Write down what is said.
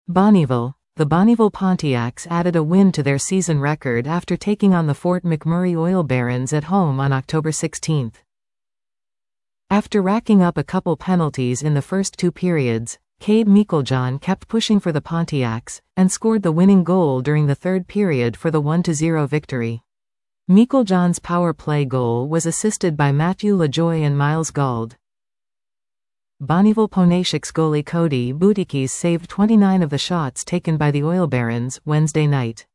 Bonnyville. The Bonnyville Pontiacs added a win to their season record after taking on the Fort McMurray Oil Barons at home on October 16. After racking up a couple penalties in the first two periods, Cade Meiklejohn kept pushing for the Pontiacs, and scored the winning goal during the third period for the 1-0 victory. Meiklejohn's power play goal was assisted by Matthew LaJoie and Miles Gauld. Bonnyville Pontiacs goalie Cody Boutikis saved 29 of the shots taken by the Oil Barons Wednesday night.